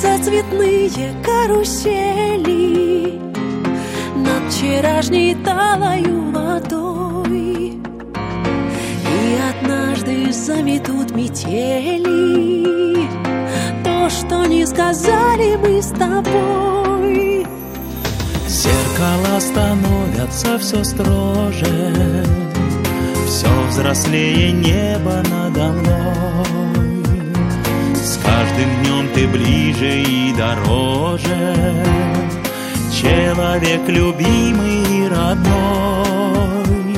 Кружатся цветные карусели над вчерашней талою водой, и однажды заметут метели то, что не сказали мы с тобой. Зеркала становятся все строже, все взрослее небо надо мной. С каждым днем ты ближе и дороже, человек любимый и родной.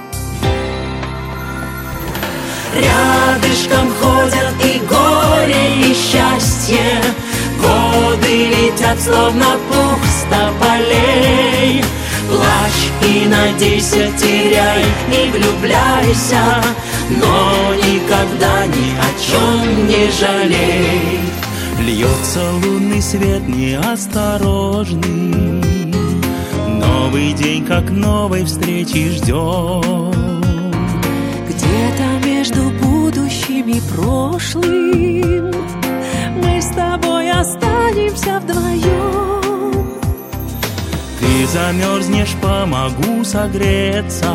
Рядышком ходят и горе, и счастье, годы летят, словно пух с тополей. Плачь и надейся, теряй и влюбляйся, но никогда ни о чем не жалей. Льется лунный свет неосторожный, новый день, как новой встречи ждем. Где-то между будущим и прошлым мы с тобой останемся вдвоем. Ты замерзнешь, помогу согреться,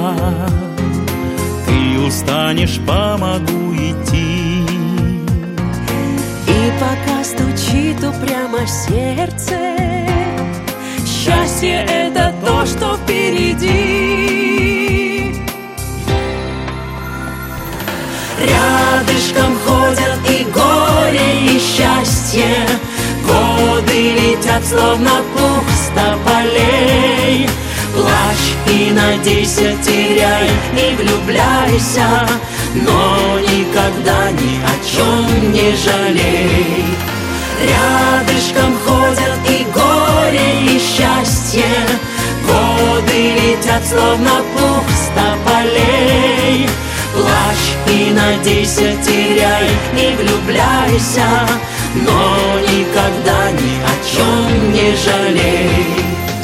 ты устанешь, помогу идти. И пока стучит упрямо сердце, счастье — это то, что впереди. Рядышком ходят и горе, и счастье, годы летят, словно пух с тополей. Плачь и надейся, теряй и влюбляйся, но никогда ни о чем не жалей. Рядышком ходят и горе, и счастье, годы летят, словно пух с тополей. Плачь и надейся, теряй и влюбляйся, но никогда ни о чем не жалей.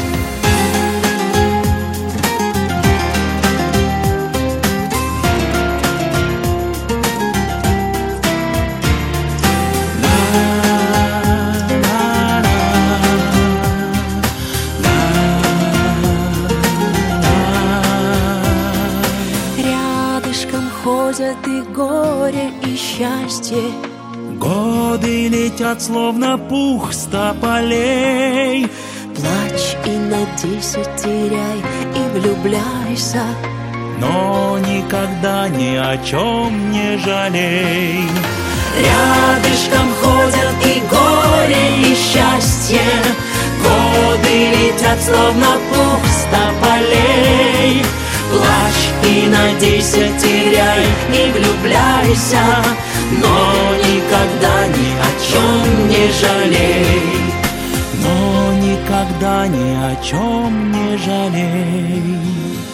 Рядышком ходят и горе, и счастье, годы летят, словно пух с тополей. Плачь и надейся, теряй и влюбляйся, но никогда ни о чем не жалей. Рядышком ходят и горе, и счастье, годы летят, словно пух с тополей. Плачь и надейся, теряй и влюбляйся, но никогда ни о чем не жалей. Но никогда ни о чем не жалей.